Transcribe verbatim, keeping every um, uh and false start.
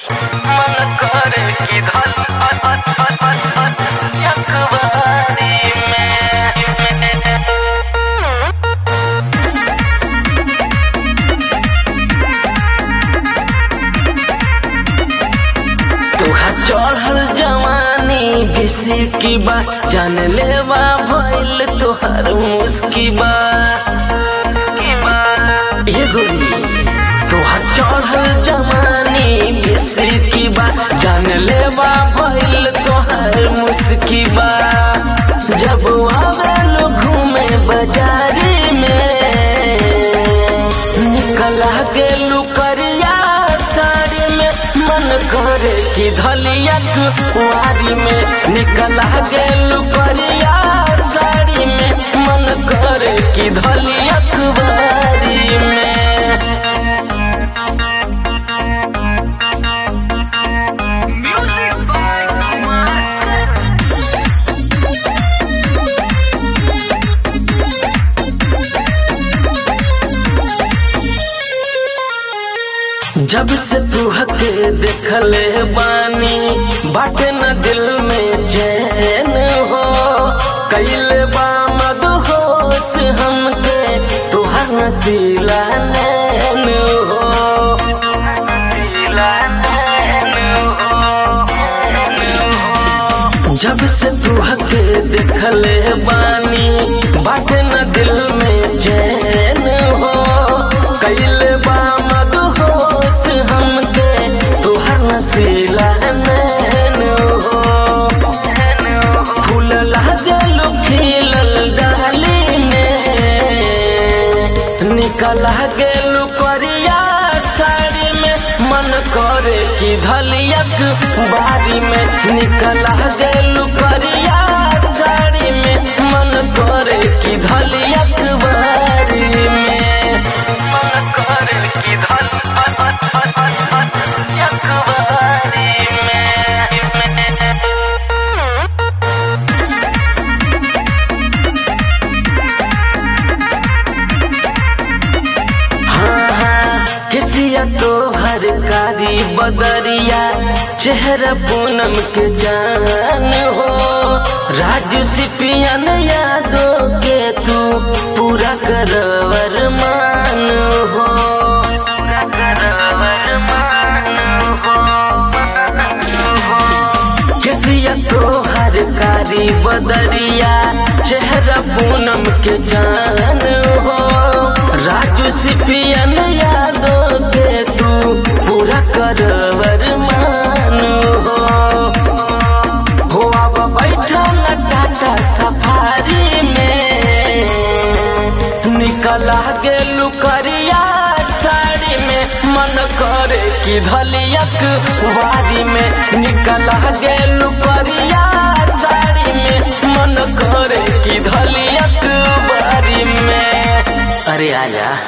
मन करे कि धन अखबारी में तोहा चढ़ल जवानी बेसी की बा जान लेवा भइल तोहर मुस्की बा ए गोरी तोहर चढ़ल जवानी बेसी की बा जान लेवा भइल तोहर मुस्की बा जब आवेलो घूमे बाजारी में निकला गेलू करिया साड़ी में मन करे कि धलिया कुआरी में निकला गेलू करिया साड़ी में मन करे कि धलिया कुआरी में जब से तू हके देखले बानी बाटे न दिल में चैन हो कैले बा मदहोश हमके तुहर नसीला नैन हो जब से तू हके देखले बानी बाटे न दिल में चैन हो कैले बा हमके तुहर नसीला नैन हो फूल लागलू खिलल डाली में निकला गेलू करिया साड़ी में मन करे कि धलिया बारी में निकला गेलू करिया साड़ी में मन करे कि धलिया बारी में मन करे कि धल किसिया तो हर कारी बदरिया चेहरा पूनम के जान हो राजू सिपियन यादों के तू पूरा करवर मान हो किसिया तो हर कारी बदरिया चेहरा पूनम के जान हो राजू सिपियन यादों के तू पूरा करवर मान हो हो अब बैठा न टाटा सफारी में निकला गेलू करिया साड़ी में मन करे कि धलिया वारी में निकला गेलू करिया साड़ी में मन करे कि धलिया बारी में अरे आजा।